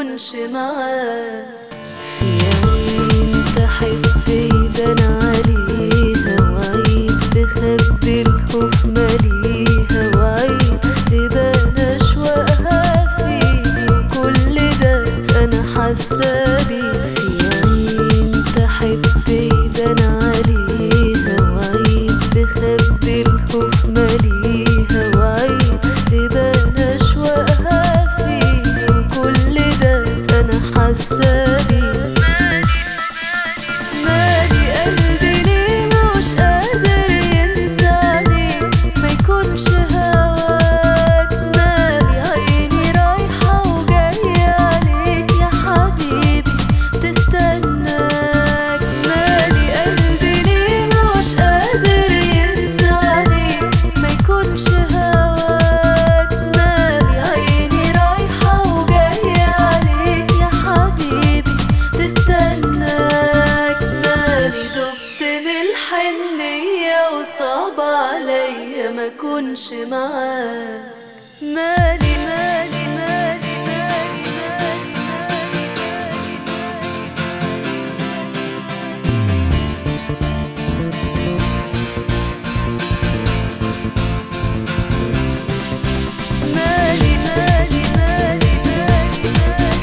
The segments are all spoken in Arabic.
كنش معاه. يا عين تحب يبان عليها وعين تخبي الخوف ماليها وعين تبان أشواقها فيه، كل ده أنا حاسة بيه. يا عين تحب يبان عليها وعين تخبي الخوف ماليها وعين تبان أشواقها فيه، كل ده أنا حاسة بيه. مالي قلبي ليه مش قادر ينسى عليك ما يكونش هواك، مالي عيني رايحة وجاية عليك يا حبيبي تستناك. مالي قلبي ليه مش قادر ينسى عليك ما يكونش هواك، مالي عيني رايحة وجاية عليك يا حبيبي تستناك. مالي دبت من الحنية وصعب عليا ما كنش معاك. مالي مالي مالي مالي مالي مالي مالي مالي مالي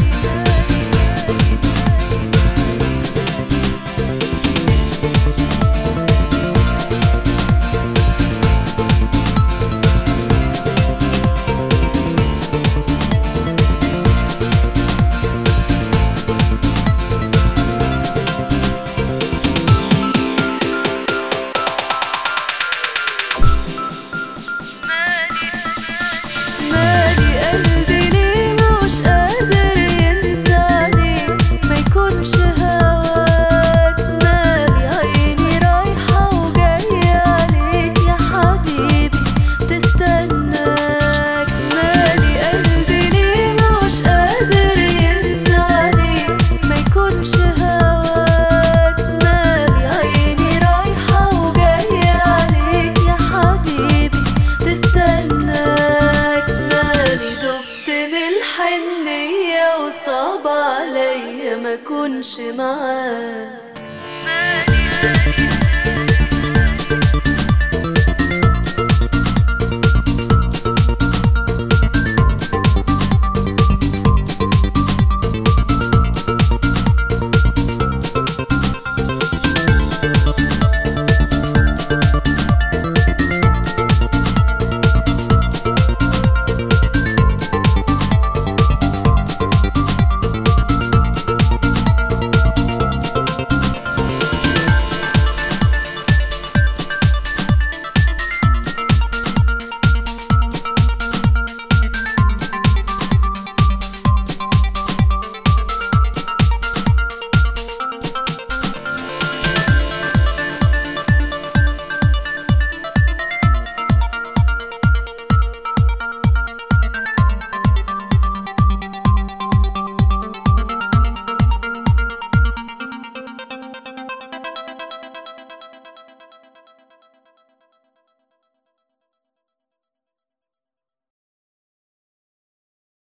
مالي قلبي ليه مش قادر ينسى عليك ما يكونش هواك، مالي عيني رايحة وجاية عليك يا حبيبي تستناك. مالي قلبي ليه مش قادر ينسى عليك ما يكونش هواك، مالي عيني رايحة وجاية عليك يا حبيبي تستناك. مالي دبت من الحنية وصعب عليا ما كنش معاك.